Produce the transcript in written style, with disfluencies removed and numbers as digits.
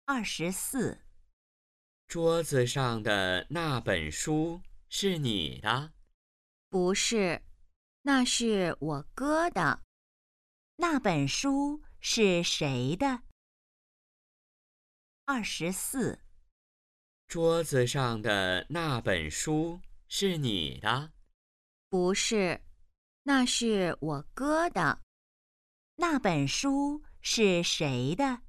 24。 桌子上的那本书是你的？ 不是，那是我哥的。那本书是谁的？24。 桌子上的那本书是你的？ 不是，那是我哥的。那本书是谁的？